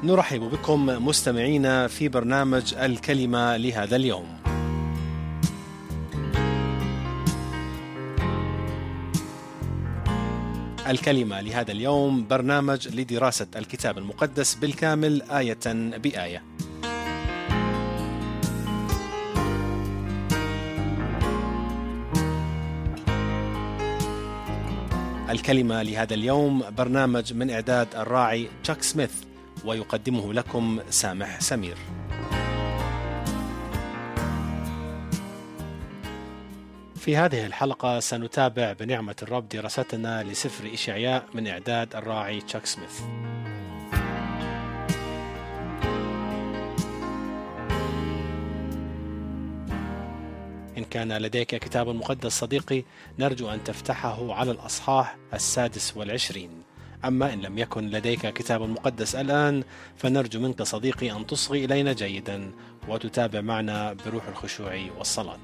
نرحب بكم مستمعينا في برنامج الكلمة لهذا اليوم. الكلمة لهذا اليوم برنامج لدراسة الكتاب المقدس بالكامل آية بآية. الكلمة لهذا اليوم برنامج من إعداد الراعي تشاك سميث، ويقدمه لكم سامح سمير. في هذه الحلقة سنتابع بنعمة الرب دراستنا لسفر إشعياء من إعداد الراعي تشاك سميث. إن كان لديك كتاب مقدس صديقي، نرجو أن تفتحه على الأصحاح 26. أما إن لم يكن لديك كتاب مقدس الآن، فنرجو منك صديقي أن تصغي إلينا جيدا وتتابع معنا بروح الخشوع والصلاة.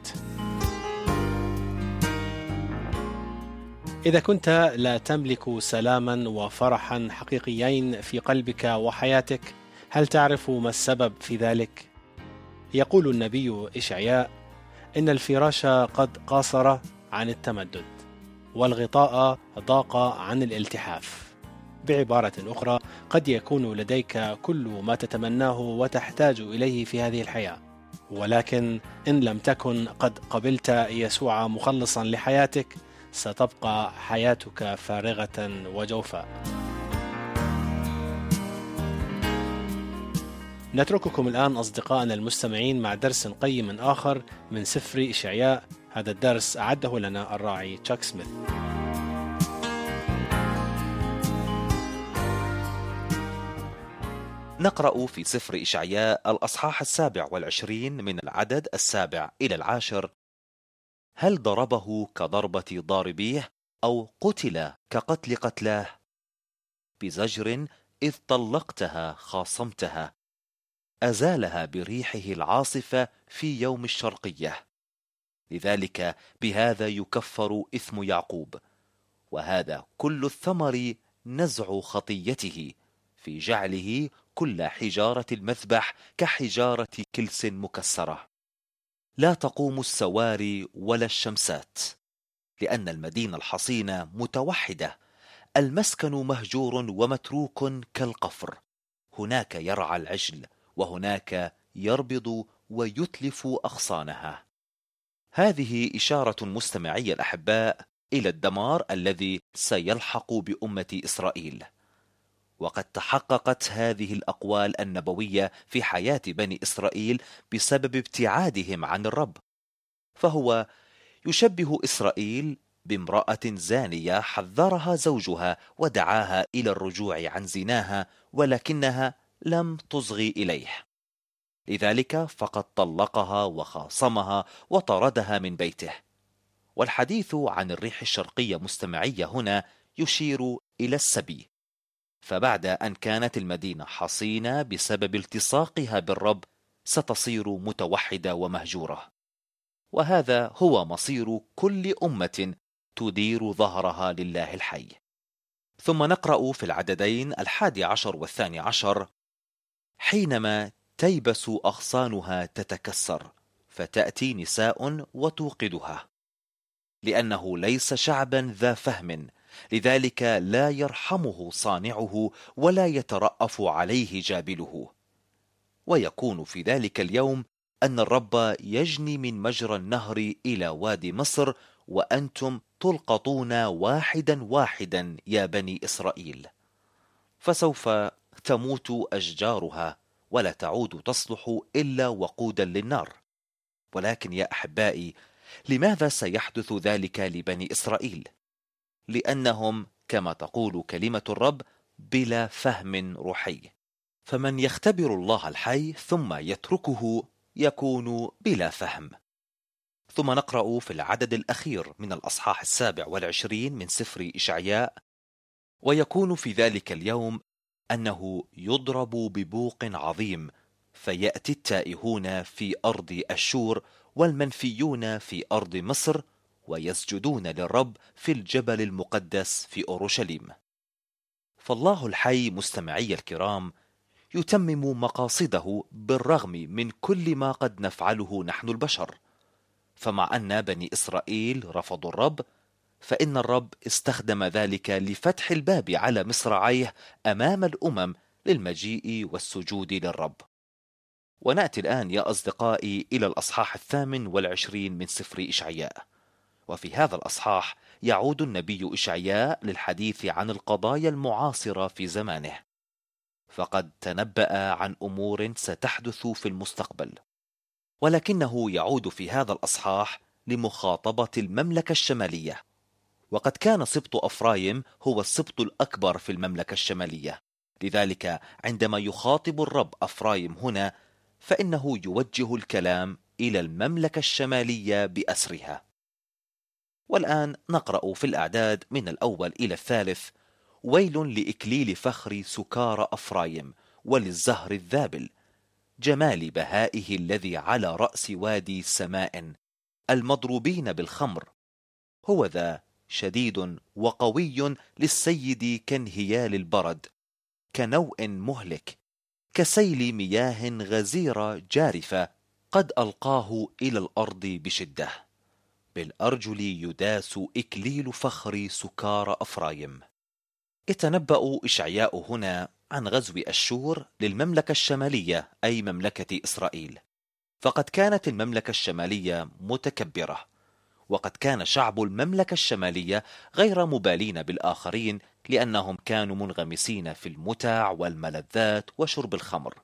إذا كنت لا تملك سلاما وفرحا حقيقيين في قلبك وحياتك، هل تعرف ما السبب في ذلك؟ يقول النبي إشعياء إن الفراش قد قاصر عن التمدد، والغطاء ضاق عن الالتحاف. بعبارة أخرى، قد يكون لديك كل ما تتمناه وتحتاج إليه في هذه الحياة، ولكن إن لم تكن قد قبلت يسوع مخلصا لحياتك، ستبقى حياتك فارغة وجوفاء. نترككم الآن أصدقائنا المستمعين مع درس قيم آخر من سفر إشعياء. هذا الدرس أعده لنا الراعي تشاك سميث. نقرأ في سفر إشعياء الأصحاح 27 من العدد 7 إلى 10: هل ضربه كضربة ضاربيه، أو قتل كقتل قتلاه؟ بزجر إذ طلقتها خاصمتها، أزالها بريحه العاصفة في يوم الشرقية. لذلك بهذا يكفر إثم يعقوب، وهذا كل الثمر نزع خطيته، في جعله كل حجارة المذبح كحجارة كلس مكسرة. لا تقوم السواري ولا الشمسات، لأن المدينة الحصينة متوحدة، المسكن مهجور ومتروك كالقفر. هناك يرعى العجل، وهناك يربض ويتلف أغصانها. هذه إشارة مستمعي الأحباء إلى الدمار الذي سيلحق بأمة إسرائيل. وقد تحققت هذه الأقوال النبوية في حياة بني إسرائيل بسبب ابتعادهم عن الرب. فهو يشبه إسرائيل بامرأة زانية حذرها زوجها ودعاها إلى الرجوع عن زناها، ولكنها لم تصغي إليه، لذلك فقد طلقها وخاصمها وطردها من بيته. والحديث عن الريح الشرقية مستمعية هنا يشير إلى السبي. فبعد أن كانت المدينة حصينة بسبب التصاقها بالرب، ستصير متوحدة ومهجورة. وهذا هو مصير كل أمة تدير ظهرها لله الحي. ثم نقرأ في العددين 11 و12: حينما تيبس أغصانها تتكسر، فتأتي نساء وتوقدها، لأنه ليس شعبا ذا فهم، لذلك لا يرحمه صانعه ولا يترأف عليه جابله. ويكون في ذلك اليوم أن الرب يجني من مجرى النهر إلى وادي مصر، وأنتم تلقطون واحدا واحدا يا بني إسرائيل. فسوف تموت أشجارها، ولا تعود تصلح إلا وقودا للنار. ولكن يا أحبائي، لماذا سيحدث ذلك لبني إسرائيل؟ لأنهم كما تقول كلمة الرب بلا فهم روحي. فمن يختبر الله الحي ثم يتركه يكون بلا فهم. ثم نقرأ في العدد الأخير من الأصحاح 27 من سفر إشعياء: ويكون في ذلك اليوم أنه يضرب ببوق عظيم، فيأتي التائهون في أرض أشور والمنفيون في أرض مصر، ويسجدون للرب في الجبل المقدس في أورشليم. فالله الحي مستمعي الكرام يتمم مقاصده بالرغم من كل ما قد نفعله نحن البشر. فمع أن بني إسرائيل رفضوا الرب، فإن الرب استخدم ذلك لفتح الباب على مصراعيه أمام الأمم للمجيء والسجود للرب. ونأتي الآن يا أصدقائي إلى الأصحاح 28 من سفر إشعياء. وفي هذا الأصحاح يعود النبي إشعياء للحديث عن القضايا المعاصرة في زمانه، فقد تنبأ عن أمور ستحدث في المستقبل، ولكنه يعود في هذا الأصحاح لمخاطبة المملكة الشمالية. وقد كان سبط أفرايم هو السبط الأكبر في المملكة الشمالية، لذلك عندما يخاطب الرب أفرايم هنا فإنه يوجه الكلام إلى المملكة الشمالية بأسرها. والآن نقرأ في الأعداد من الأول إلى الثالث: ويل لإكليل فخر سكار أفرايم وللزهر الذابل، جمال بهائه الذي على رأس وادي سماء، المضروبين بالخمر. هو ذا شديد وقوي للسيد كانهيال البرد، كنوء مهلك، كسيل مياه غزيرة جارفة، قد ألقاه إلى الأرض بشدة. بالأرجل يداس إكليل فخر سكار أفرايم. يتنبأ إشعياء هنا عن غزو أشور للمملكة الشمالية، أي مملكة إسرائيل. فقد كانت المملكة الشمالية متكبرة، وقد كان شعب المملكة الشمالية غير مبالين بالآخرين، لأنهم كانوا منغمسين في المتع والملذات وشرب الخمر.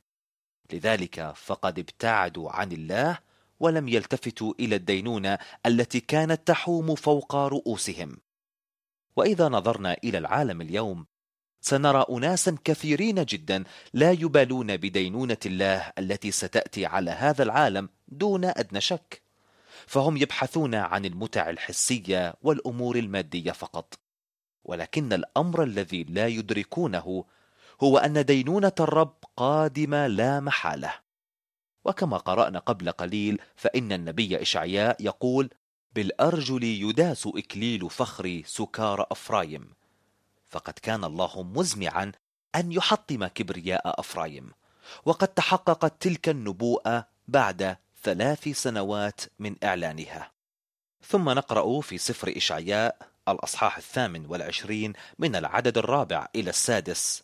لذلك فقد ابتعدوا عن الله ولم يلتفتوا إلى الدينونة التي كانت تحوم فوق رؤوسهم. وإذا نظرنا إلى العالم اليوم سنرى أناسا كثيرين جدا لا يبالون بدينونة الله التي ستأتي على هذا العالم دون أدنى شك، فهم يبحثون عن المتع الحسية والأمور المادية فقط. ولكن الأمر الذي لا يدركونه هو أن دينونة الرب قادمة لا محالة. وكما قرأنا قبل قليل فإن النبي إشعياء يقول: بالأرجل يداس إكليل فخر سكار أفرايم. فقد كان الله مزمعا أن يحطم كبرياء أفرايم، وقد تحققت تلك النبوءة بعد 3 سنوات من إعلانها. ثم نقرأ في سفر إشعياء الأصحاح 28 من العدد 4 إلى 6: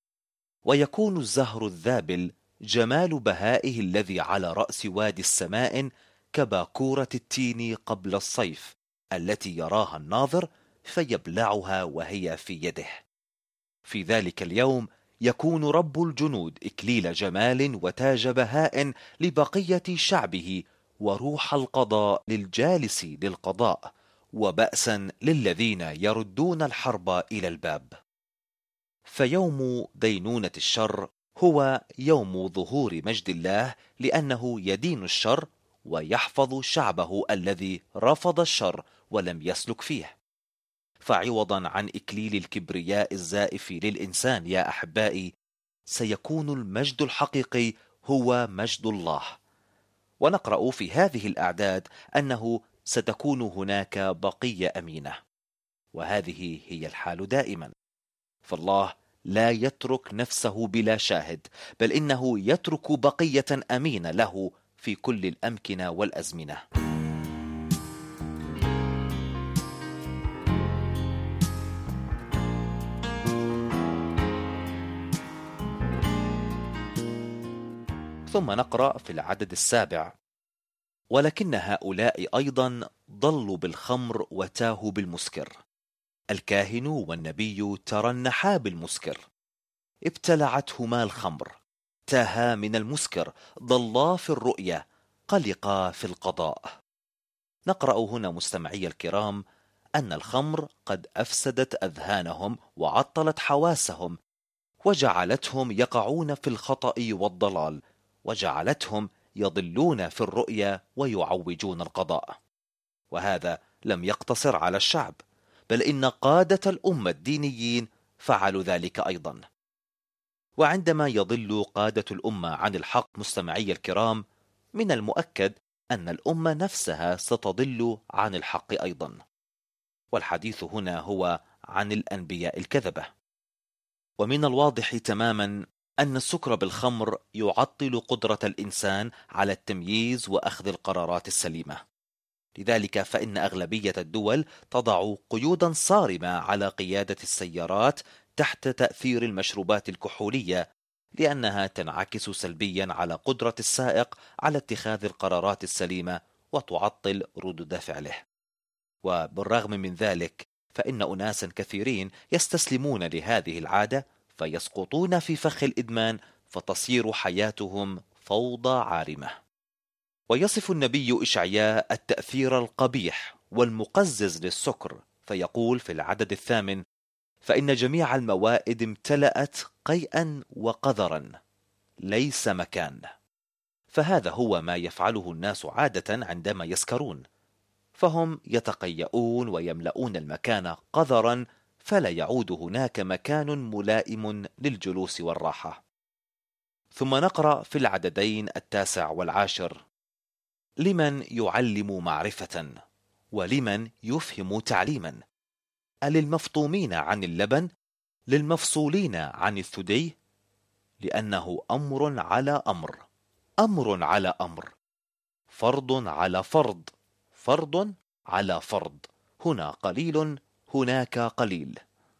ويكون الزهر الذابل جمال بهائه الذي على رأس وادي السماء، كباكورة التين قبل الصيف التي يراها الناظر فيبلعها وهي في يده. في ذلك اليوم يكون رب الجنود إكليل جمال وتاج بهاء لبقية شعبه، وروح القضاء للجالس للقضاء، وبأسا للذين يردون الحرب إلى الباب. فيوم دينونة الشر هو يوم ظهور مجد الله، لأنه يدين الشر ويحفظ شعبه الذي رفض الشر ولم يسلك فيه. فعوضا عن إكليل الكبرياء الزائف للإنسان يا أحبائي، سيكون المجد الحقيقي هو مجد الله. ونقرأ في هذه الأعداد أنه ستكون هناك بقية أمينة، وهذه هي الحال دائما. فالله لا يترك نفسه بلا شاهد، بل إنه يترك بقية أمينة له في كل الأمكنة والأزمنة. ثم نقرأ في العدد 7: ولكن هؤلاء أيضا ضلوا بالخمر وتاهوا بالمسكر، الكاهن والنبي ترنحا بالمسكر، ابتلعتهما الخمر، تاها من المسكر، ضلا في الرؤيا، قلقا في القضاء. نقرأ هنا مستمعي الكرام أن الخمر قد أفسدت أذهانهم وعطلت حواسهم، وجعلتهم يقعون في الخطأ والضلال، وجعلتهم يضلون في الرؤيا ويعوجون القضاء. وهذا لم يقتصر على الشعب، بل إن قادة الأمة الدينيين فعلوا ذلك أيضا. وعندما يضل قادة الأمة عن الحق مستمعي الكرام، من المؤكد أن الأمة نفسها ستضل عن الحق أيضا. والحديث هنا هو عن الأنبياء الكذبة. ومن الواضح تماما أن السكر بالخمر يعطل قدرة الإنسان على التمييز وأخذ القرارات السليمة. لذلك فإن أغلبية الدول تضع قيودا صارمة على قيادة السيارات تحت تأثير المشروبات الكحولية، لأنها تنعكس سلبيا على قدرة السائق على اتخاذ القرارات السليمة وتعطل ردود فعله. وبالرغم من ذلك فإن أناسا كثيرين يستسلمون لهذه العادة فيسقطون في فخ الإدمان، فتصير حياتهم فوضى عارمة. ويصف النبي إشعياء التأثير القبيح والمقزز للسكر، فيقول في العدد 8: فإن جميع الموائد امتلأت قيئا وقذرا، ليس مكان. فهذا هو ما يفعله الناس عادة عندما يسكرون، فهم يتقيؤون ويملؤون المكان قذرا، فلا يعود هناك مكان ملائم للجلوس والراحة. ثم نقرأ في العددين 9 و10: لمن يعلم معرفة ولمن يفهم تعليما، أللمفطومين عن اللبن، للمفصولين عن الثدي، لأنه أمر على أمر، أمر على أمر، فرض على فرض، فرض على فرض، هنا قليل هناك قليل.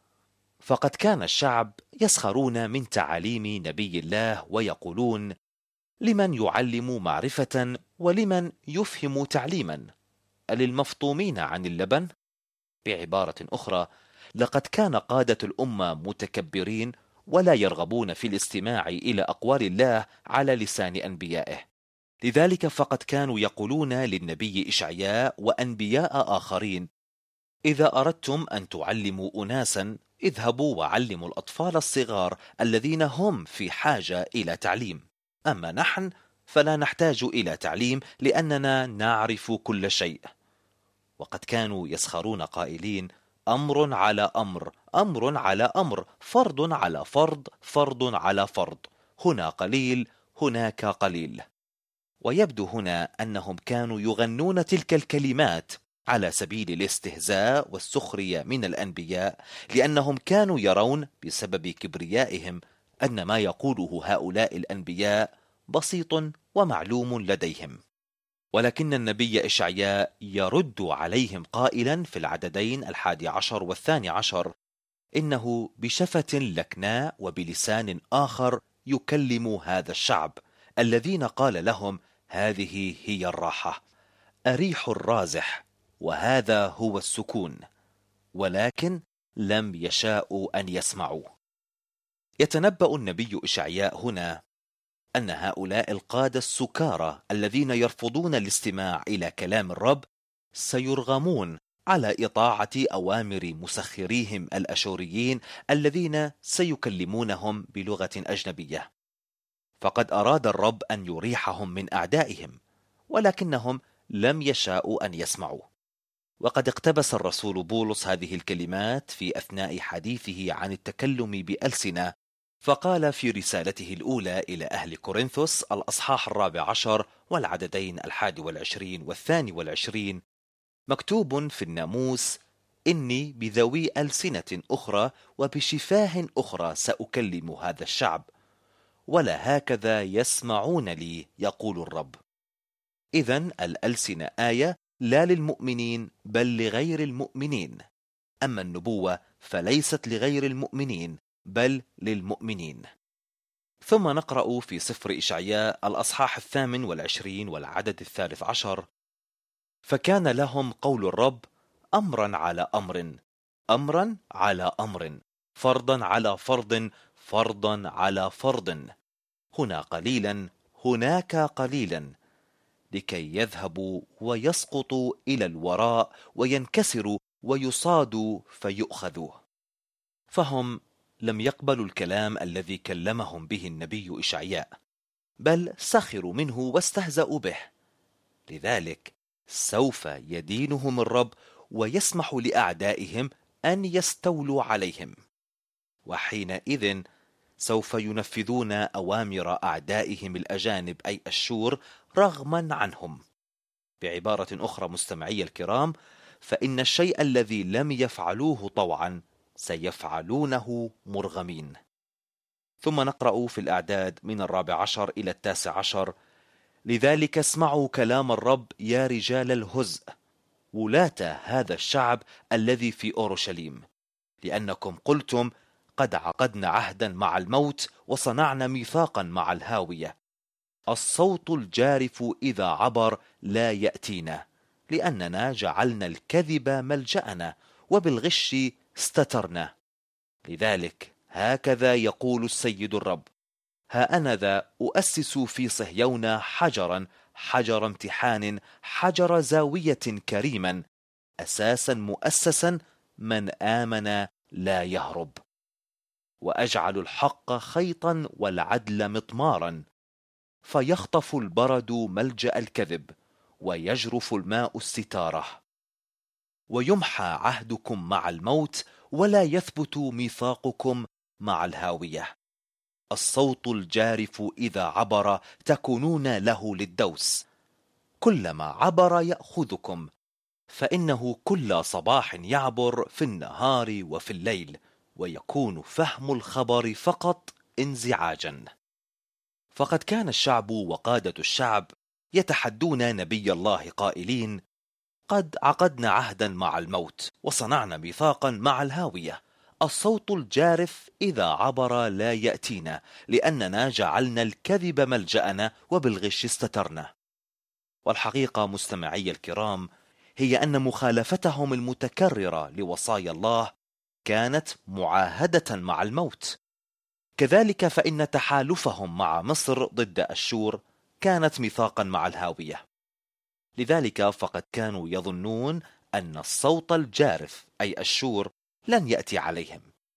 فقد كان الشعب يسخرون من تعاليم نبي الله ويقولون: لمن يعلم معرفة ولمن يفهم تعليما، أللمفطومين عن اللبن. بعبارة أخرى، لقد كان قادة الأمة متكبرين ولا يرغبون في الاستماع إلى أقوال الله على لسان أنبيائه. لذلك فقد كانوا يقولون للنبي إشعياء وأنبياء آخرين: إذا أردتم أن تعلموا أناسا، اذهبوا وعلموا الأطفال الصغار الذين هم في حاجة إلى تعليم، أما نحن فلا نحتاج إلى تعليم لأننا نعرف كل شيء. وقد كانوا يسخرون قائلين: أمر على أمر، أمر على أمر، فرض على فرض، فرض على فرض، هنا قليل هناك قليل. ويبدو هنا أنهم كانوا يغنون تلك الكلمات على سبيل الاستهزاء والسخرية من الأنبياء، لأنهم كانوا يرون بسبب كبريائهم أن ما يقوله هؤلاء الأنبياء بسيط ومعلوم لديهم. ولكن النبي إشعياء يرد عليهم قائلا في العددين 11 و12: إنه بشفة لكناء وبلسان آخر يكلم هذا الشعب الذين قال لهم: هذه هي الراحة، أريح الرازح، وهذا هو السكون، ولكن لم يشاءوا أن يسمعوا. يتنبأ النبي إشعياء هنا أن هؤلاء القادة السكارى الذين يرفضون الاستماع إلى كلام الرب سيرغمون على إطاعة أوامر مسخريهم الأشوريين الذين سيكلمونهم بلغة أجنبية. فقد أراد الرب أن يريحهم من أعدائهم، ولكنهم لم يشاءوا أن يسمعوا. وقد اقتبس الرسول بولس هذه الكلمات في أثناء حديثه عن التكلم بألسنة، فقال في رسالته الأولى إلى أهل كورنثوس الأصحاح 14 والعددين 21 و22: مكتوب في الناموس: إني بذوي ألسنة أخرى وبشفاه أخرى سأكلم هذا الشعب، ولا هكذا يسمعون لي، يقول الرب. إذن الألسنة آية لا للمؤمنين بل لغير المؤمنين، أما النبوة فليست لغير المؤمنين بل للمؤمنين. ثم نقرأ في سفر إشعياء الأصحاح 28 والعدد 13: فكان لهم قول الرب أمرا على أمر، أمرا على أمر، فرضا على فرض، فرضا على فرض، هنا قليلا هناك قليلا، لكي يذهبوا ويسقطوا إلى الوراء وينكسروا ويصادوا فيؤخذوا. فهم لم يقبلوا الكلام الذي كلمهم به النبي إشعياء، بل سخروا منه واستهزأوا به. لذلك سوف يدينهم الرب ويسمح لأعدائهم أن يستولوا عليهم، وحينئذ سوف ينفذون أوامر أعدائهم الأجانب أي أشور رغما عنهم. بعبارة أخرى مستمعي الكرام، فإن الشيء الذي لم يفعلوه طوعا سيفعلونه مرغمين. ثم نقرأ في الأعداد من 14 إلى 19: لذلك اسمعوا كلام الرب يا رجال الهزء، ولاة هذا الشعب الذي في أورشليم، لأنكم قلتم: قد عقدنا عهدا مع الموت وصنعنا ميثاقا مع الهاوية. الصوت الجارف إذا عبر لا يأتينا، لأننا جعلنا الكذب ملجأنا وبالغش استترنا. لذلك هكذا يقول السيد الرب: ها أنا ذا أؤسس في صهيون حجرا، حجر امتحان، حجر زاوية كريما، أساسا مؤسسا، من آمن لا يهرب. وأجعل الحق خيطا والعدل مطمارا، فيخطف البرد ملجأ الكذب، ويجرف الماء الستارة. ويمحى عهدكم مع الموت، ولا يثبت ميثاقكم مع الهاوية. الصوت الجارف إذا عبر تكونون له للدوس، كلما عبر يأخذكم، فإنه كل صباح يعبر في النهار وفي الليل، ويكون فهم الخبر فقط انزعاجا. فقد كان الشعب وقادة الشعب يتحدون نبي الله قائلين: قد عقدنا عهدا مع الموت وصنعنا ميثاقا مع الهاوية. الصوت الجارف إذا عبر لا يأتينا، لأننا جعلنا الكذب ملجأنا وبالغش استترنا. والحقيقة مستمعي الكرام هي أن مخالفتهم المتكررة لوصايا الله كانت معاهدة مع الموت. كذلك فإن تحالفهم مع مصر ضد أشور كانت ميثاقا مع الهاوية. لذلك فقد كانوا يظنون أن الصوت الجارف أي أشور لن يأتي عليهم،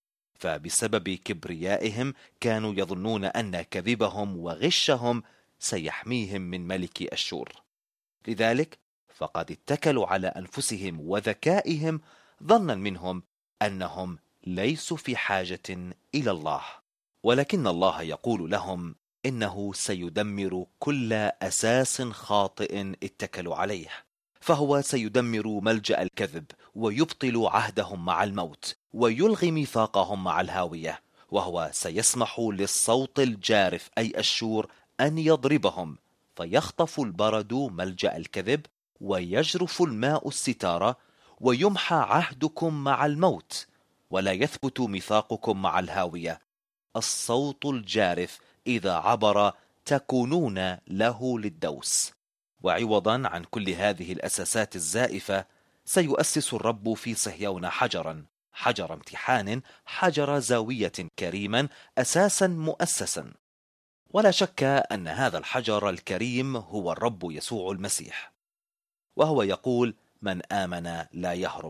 فبسبب كبريائهم كانوا يظنون أن كذبهم وغشهم سيحميهم من ملك أشور. لذلك فقد اتكلوا على أنفسهم وذكائهم، ظنا منهم أنهم ليسوا في حاجة إلى الله. ولكن الله يقول لهم إنه سيدمر كل أساس خاطئ اتكلوا عليه، فهو سيدمر ملجأ الكذب، ويبطل عهدهم مع الموت، ويلغي ميثاقهم مع الهاوية، وهو سيسمح للصوت الجارف أي أشور أن يضربهم، فيخطف البرد ملجأ الكذب، ويجرف الماء الستارة، ويمحى عهدكم مع الموت، ولا يثبت ميثاقكم مع الهاوية. الصوت الجارف إذا عبر تكونون له للدوس. وعوضا عن كل هذه الأساسات الزائفة سيؤسس الرب في صهيون حجرا، حجر امتحان، حجر زاوية كريما، أساسا مؤسسا. ولا شك أن هذا الحجر الكريم هو الرب يسوع المسيح، وهو يقول: من آمن لا يهرب.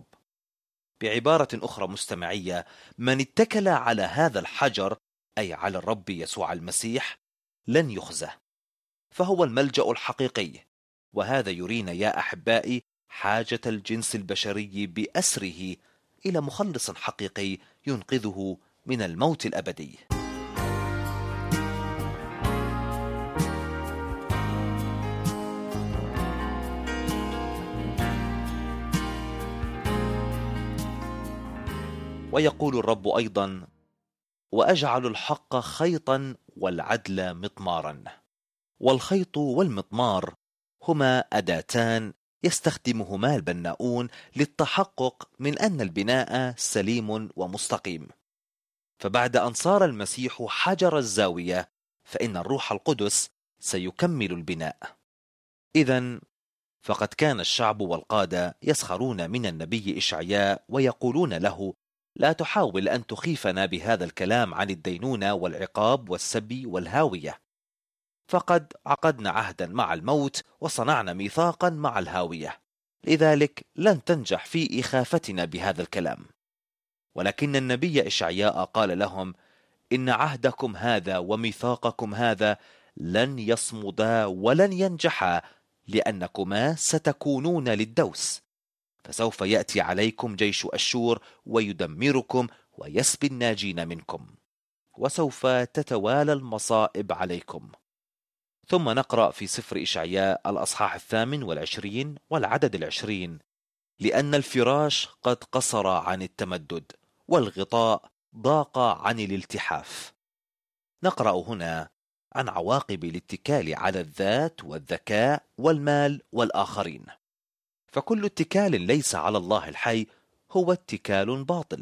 بعبارة أخرى مستمعية، من اتكل على هذا الحجر أي على الرب يسوع المسيح لن يخزى، فهو الملجأ الحقيقي. وهذا يرينا يا أحبائي حاجة الجنس البشري بأسره إلى مخلص حقيقي ينقذه من الموت الأبدي. ويقول الرب أيضا: وأجعل الحق خيطا والعدل مطمارا. والخيط والمطمار هما أداتان يستخدمهما البناؤون للتحقق من أن البناء سليم ومستقيم. فبعد أن صار المسيح حجر الزاوية، فإن الروح القدس سيكمل البناء. إذن فقد كان الشعب والقادة يسخرون من النبي إشعياء ويقولون له: لا تحاول أن تخيفنا بهذا الكلام عن الدينونة والعقاب والسبي والهاوية، فقد عقدنا عهدا مع الموت وصنعنا ميثاقا مع الهاوية، لذلك لن تنجح في إخافتنا بهذا الكلام. ولكن النبي إشعياء قال لهم: إن عهدكم هذا وميثاقكم هذا لن يصمدا ولن ينجحا، لأنكما ستكونون للدوس، فسوف يأتي عليكم جيش أشور ويدمركم ويسبي الناجين منكم، وسوف تتوالى المصائب عليكم. ثم نقرأ في سفر إشعياء الأصحاح 28 والعدد 20: لأن الفراش قد قصر عن التمدد، والغطاء ضاق عن الالتحاف. نقرأ هنا عن عواقب الاتكال على الذات والذكاء والمال والآخرين. فكل اتكال ليس على الله الحي هو اتكال باطل.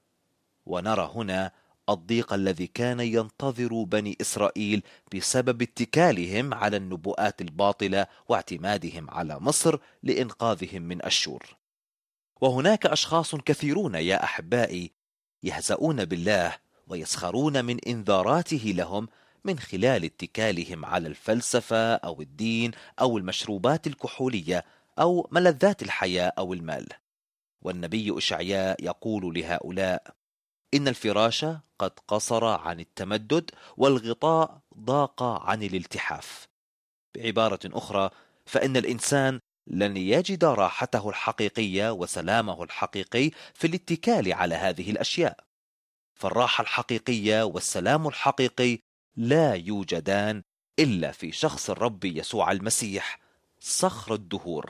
ونرى هنا الضيق الذي كان ينتظر بني إسرائيل بسبب اتكالهم على النبوءات الباطلة واعتمادهم على مصر لإنقاذهم من أشور. وهناك أشخاص كثيرون يا أحبائي يهزؤون بالله ويسخرون من إنذاراته لهم من خلال اتكالهم على الفلسفة أو الدين أو المشروبات الكحولية أو ملذات الحياة أو المال. والنبي إشعياء يقول لهؤلاء: إن الفراش قد قصر عن التمدد والغطاء ضاق عن الالتحاف. بعبارة أخرى، فإن الإنسان لن يجد راحته الحقيقية وسلامه الحقيقي في الاتكال على هذه الأشياء. فالراحة الحقيقية والسلام الحقيقي لا يوجدان إلا في شخص الرب يسوع المسيح صخر الدهور.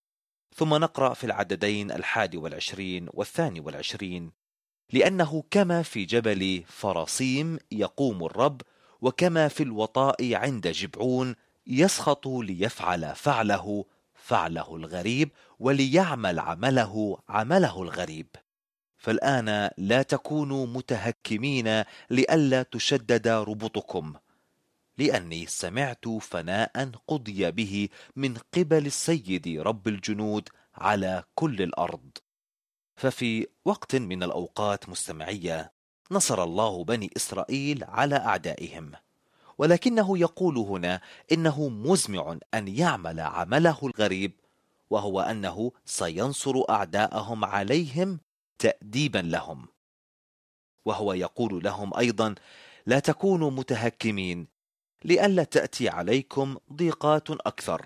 ثم نقرأ في العددين 21 و22: لأنه كما في جبل فراسيم يقوم الرب، وكما في الوطاء عند جبعون يسخط ليفعل فعله الغريب، وليعمل عمله الغريب. فالآن لا تكونوا متهكمين لئلا تشدد ربطكم، لأني سمعت فناء قضي به من قبل السيد رب الجنود على كل الأرض. ففي وقت من الأوقات مستمعية نصر الله بني إسرائيل على أعدائهم، ولكنه يقول هنا إنه مزمع أن يعمل عمله الغريب، وهو أنه سينصر أعداءهم عليهم تأديبا لهم. وهو يقول لهم أيضا: لا تكونوا متهكمين لئلا تأتي عليكم ضيقات أكثر.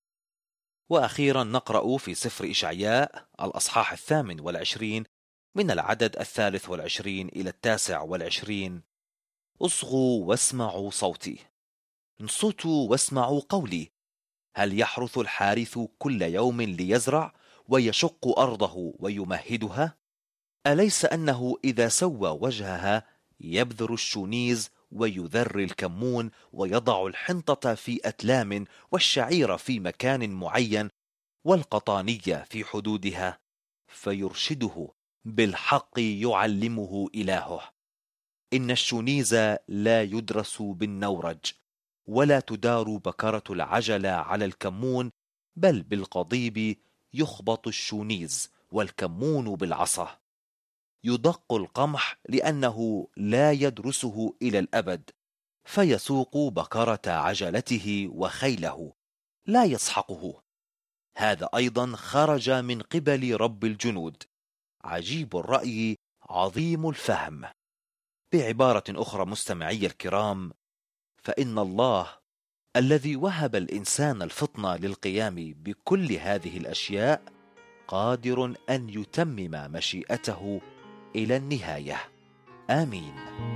وأخيرا نقرأ في سفر إشعياء الأصحاح 28 من العدد 23 إلى 29: اصغوا واسمعوا صوتي، انصتوا واسمعوا قولي. هل يحرث الحارث كل يوم ليزرع ويشق أرضه ويمهدها؟ أليس أنه إذا سوى وجهها يبذر الشونيز ويذر الكمون ويضع الحنطة في أتلام والشعير في مكان معين والقطانية في حدودها، فيرشده بالحق يعلمه إلهه. إن الشونيز لا يدرس بالنورج، ولا تدار بكرة العجلة على الكمون، بل بالقضيب يخبط الشونيز والكمون بالعصا. يدق القمح لأنه لا يدرسه إلى الأبد، فيسوق بكرة عجلته وخيله، لا يسحقه. هذا أيضا خرج من قبل رب الجنود، عجيب الرأي عظيم الفهم. بعبارة أخرى مستمعي الكرام، فإن الله الذي وهب الإنسان الفطنة للقيام بكل هذه الأشياء قادر أن يتمم مشيئته إلى النهاية. آمين.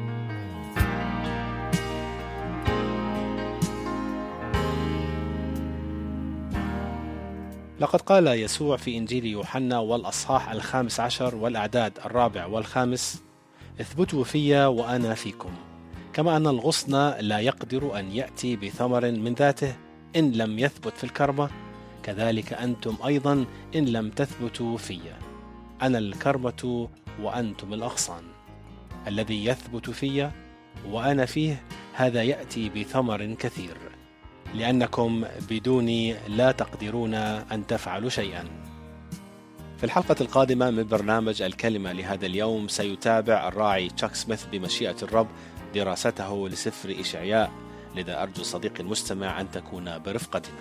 لقد قال يسوع في إنجيل يوحنا والأصحاح 15 والأعداد 4 و5: اثبتوا في وأنا فيكم، كما أن الغصن لا يقدر أن يأتي بثمر من ذاته إن لم يثبت في الكرمة، كذلك أنتم أيضا إن لم تثبتوا في. أنا الكرمة وأنتم الأغصان. الذي يثبت في وأنا فيه هذا يأتي بثمر كثير، لأنكم بدوني لا تقدرون أن تفعلوا شيئا. في الحلقة القادمة من برنامج الكلمة لهذا اليوم سيتابع الراعي تشاك سميث بمشيئة الرب دراسته لسفر إشعياء، لذا أرجو صديقي المستمع أن تكون برفقتنا.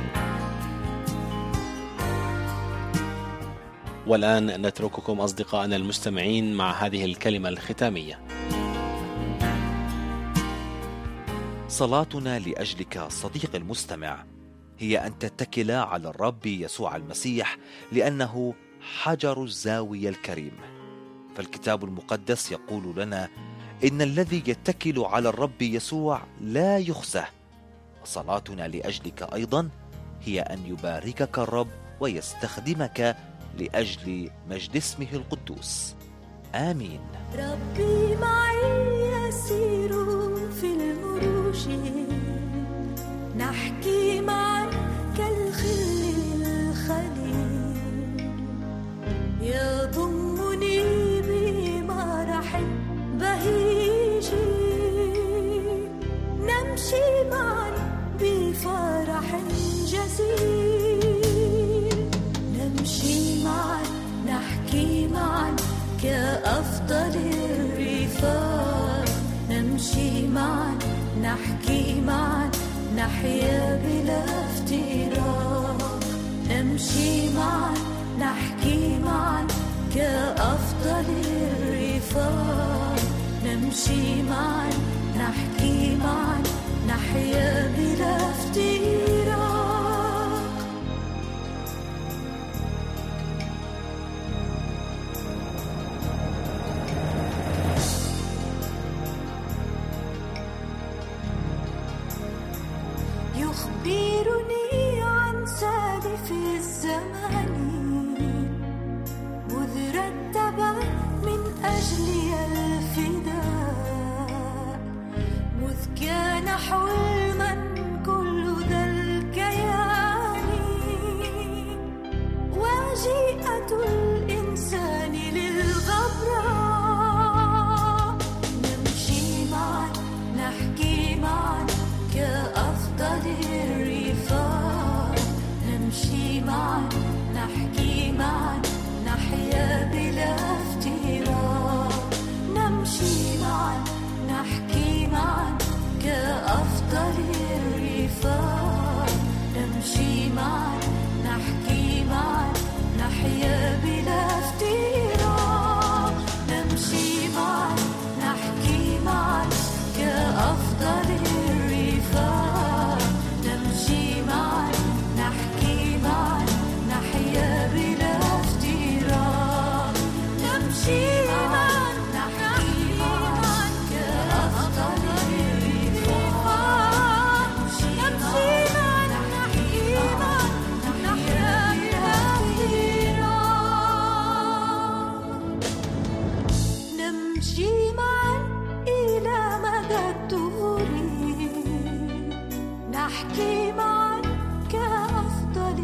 والآن نترككم أصدقائنا المستمعين مع هذه الكلمة الختامية. صلاتنا لأجلك صديق المستمع هي أن تتكل على الرب يسوع المسيح، لأنه حجر الزاوية الكريم. فالكتاب المقدس يقول لنا إن الذي يتكل على الرب يسوع لا يخزى. وصلاتنا لأجلك أيضا هي أن يباركك الرب ويستخدمك لأجل مجد اسمه القدوس. آمين. ربي معي يسير في نحيا بلا افتراق، نمشي معا نحكي معا كأفضل الرفاق، نمشي معا نحكي معا نحيا بلا افتراق. يخبرني عن سالف الزمان مذ رتب من أجلي الفداء، مذ كان حلما كل ذا الكيان، وجيئة الإنسان للغبراء، نمشي معا نحكي معا كأفضل الرفاق، نمشي معا نحكي معا نحيا بلا افتراق، نمشي معا نحكي معا كأفضل الرفاق، نمشي معا نحكي معا نحيا بلا افتراق، نمشي معا نحكي معا كأفضل الرفاق، نمشي معا نحكي معا نحيا بلا افتراق، نمشي معا نحكي معا كأفضل الرفاق، نمشي معا نحكي معا نحيا بلا افتراق، نمشي معا إلى مدى الدهور، نحكي معا كأفضل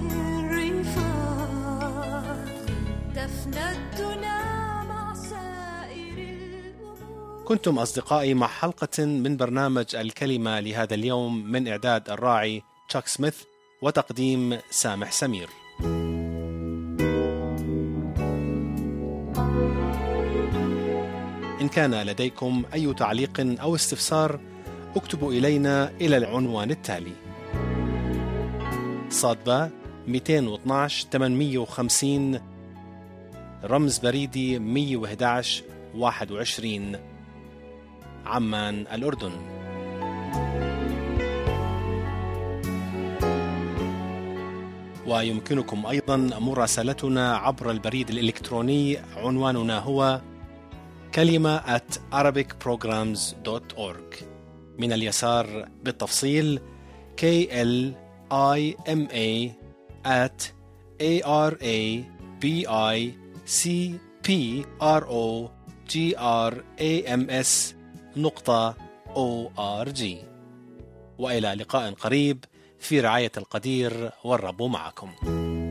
الرفاق، تفندنا مع سائر الأمور. كنتم أصدقائي مع حلقة من برنامج الكلمة لهذا اليوم، من إعداد الراعي تشاك سميث وتقديم سامح سمير. إن كان لديكم أي تعليق أو استفسار اكتبوا إلينا إلى العنوان التالي: صادبة 212 850 رمز بريدي 111 21 عمان الأردن. ويمكنكم أيضا مراسلتنا عبر البريد الإلكتروني، عنواننا هو kalima@arabicprograms.org. من اليسار بالتفصيل kalima@arabicprograms.org. وإلى لقاء قريب في رعاية القدير، والرب معكم.